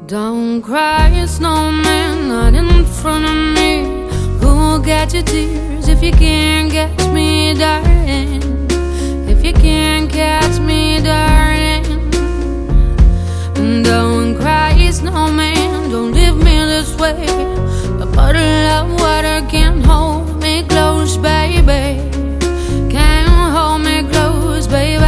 Don't cry, snowman, not in front of me. Who'll get your tears if you can't catch me, darling? If you can't catch me, darling. Don't cry, snowman, don't leave me this way. A bottle of water can't hold me close, baby. Can't hold me close, baby.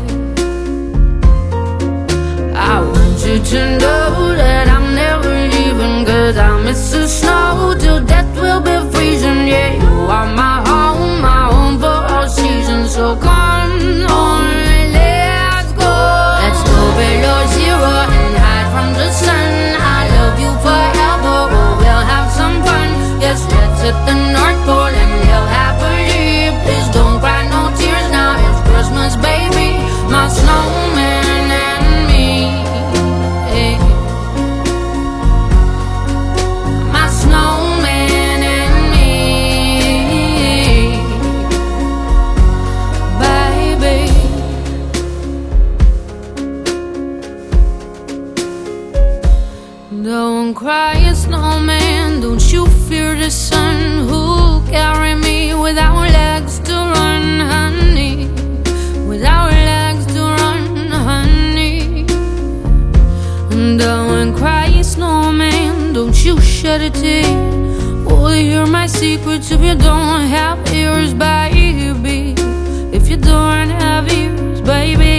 I want you to know that I'm never leaving, 'cause I miss the snow till death will be freezing. Yeah, you are my home for all seasons. So come on, let's go. Let's go below zero and hide from the sun. I love you forever, oh, we'll have some fun. Yes, let's hit the North Pole and live happily. Please don't cry no tears now, it's Christmas, baby. My snowman and me, hey. My snowman and me, baby. Don't cry, snowman, don't you fear the sun. Who'll carry me without legs to run, honey? Without legs to run, honey. Don't cry, snowman, don't you shed a tear. Oh, hear my secrets if you don't have ears, baby. If you don't have ears, baby.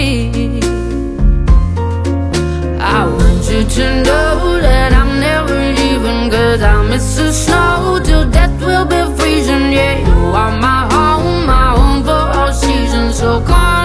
I want you to know that I'm never leaving, 'cause I miss the snow till death will be freezing. Yeah, you are my home for all seasons. So come